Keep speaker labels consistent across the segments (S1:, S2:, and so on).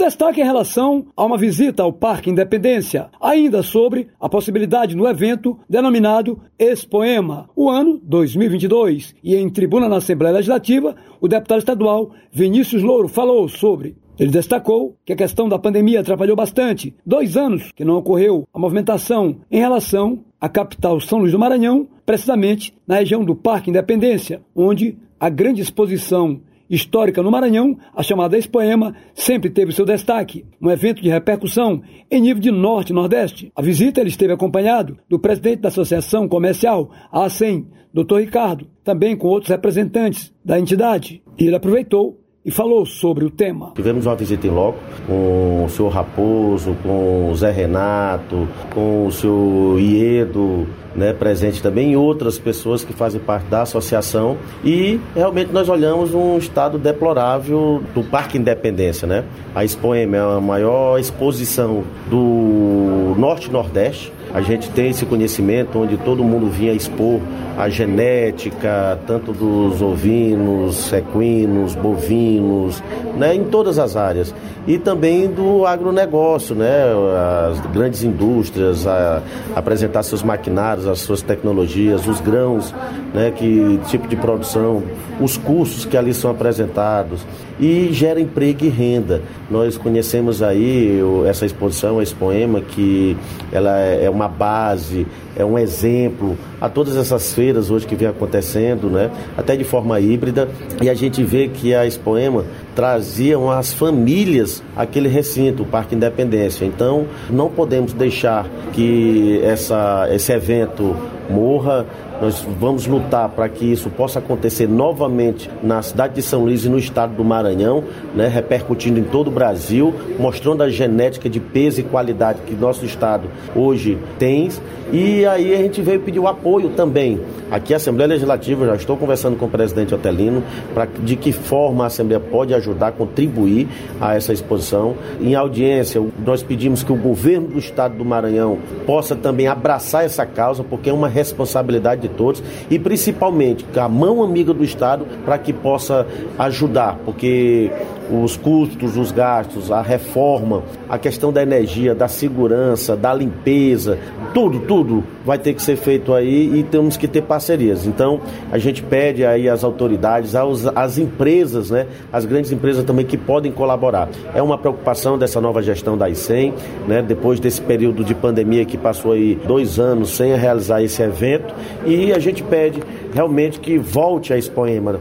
S1: destaque em relação a uma visita ao Parque Independência, ainda sobre a possibilidade no evento denominado Expoema, o ano 2022. E em tribuna na Assembleia Legislativa, o deputado estadual Vinícius Louro falou sobre. Ele destacou que a questão da pandemia atrapalhou bastante. 2 anos que não ocorreu a movimentação em relação à capital São Luís do Maranhão, precisamente na região do Parque Independência, onde a grande exposição histórica no Maranhão, a chamada Expoema, sempre teve seu destaque, um evento de repercussão em nível de Norte e Nordeste. A visita ele esteve acompanhado do presidente da Associação Comercial, a ACEM, Dr. Ricardo, também com outros representantes da entidade. E ele aproveitou e falou sobre o tema.
S2: Tivemos uma visita em loco com o senhor Raposo, com o Zé Renato, com o senhor Iedo, presente também, e outras pessoas que fazem parte da associação, e realmente nós olhamos um estado deplorável do Parque Independência, A Expoema é a maior exposição do Norte e Nordeste. A gente tem esse conhecimento onde todo mundo vinha expor a genética, tanto dos ovinos, equinos, bovinos, em todas as áreas. E também do agronegócio, as grandes indústrias, apresentar seus maquinários, as suas tecnologias, os grãos, que tipo de produção, os cursos que ali são apresentados, e gera emprego e renda. Nós conhecemos aí essa exposição, a Expoema, que ela é uma base, é um exemplo a todas essas feiras hoje que vem acontecendo, até de forma híbrida, e a gente vê que a Expoema traziam as famílias àquele recinto, o Parque Independência. Então, não podemos deixar que esse evento morra. Nós vamos lutar para que isso possa acontecer novamente na cidade de São Luís e no estado do Maranhão, repercutindo em todo o Brasil, mostrando a genética de peso e qualidade que nosso estado hoje tem. E aí a gente veio pedir o apoio também. Aqui a Assembleia Legislativa, já estou conversando com o presidente Otelino, de que forma a Assembleia pode ajudar, contribuir a essa exposição. Em audiência, nós pedimos que o governo do estado do Maranhão possa também abraçar essa causa, porque é uma responsabilidade de todos, e principalmente a mão amiga do Estado para que possa ajudar, porque os custos, os gastos, a reforma, a questão da energia, da segurança, da limpeza, tudo vai ter que ser feito aí, e temos que ter parcerias. Então, a gente pede aí às autoridades, às empresas, as grandes empresas também que podem colaborar. É uma preocupação dessa nova gestão da ICEM, depois desse período de pandemia que passou aí 2 anos sem realizar esse evento, e a gente pede realmente que volte a Expoema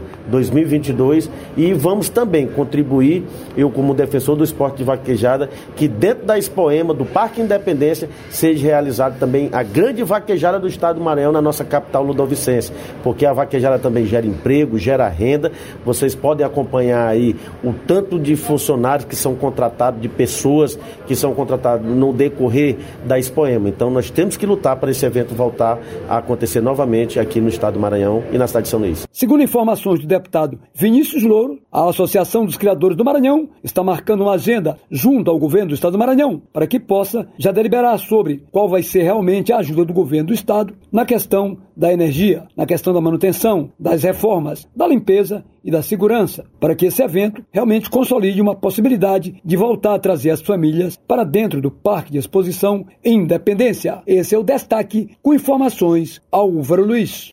S2: 2022, e vamos também contribuir, eu como defensor do esporte de vaquejada, que dentro da Expoema, do Parque Independência, seja realizado também a grande vaquejada do estado do Maranhão na nossa capital ludovicense, porque a vaquejada também gera emprego, gera renda. Vocês podem acompanhar aí o tanto de funcionários que são contratados, de pessoas que são contratadas no decorrer da Expoema. Então nós temos que lutar para esse evento voltar a acontecer novamente aqui no estado do Maranhão e na cidade de São Luís.
S1: Segundo informações do deputado Vinícius Louro, a Associação dos Criadores do Maranhão está marcando uma agenda junto ao governo do estado do Maranhão para que possa já deliberar sobre qual vai ser realmente a ajuda do governo do estado na questão da energia, na questão da manutenção, das reformas, da limpeza e da segurança, para que esse evento realmente consolide uma possibilidade de voltar a trazer as famílias para dentro do Parque de Exposição Independência. Esse é o destaque com informações Álvaro Luiz.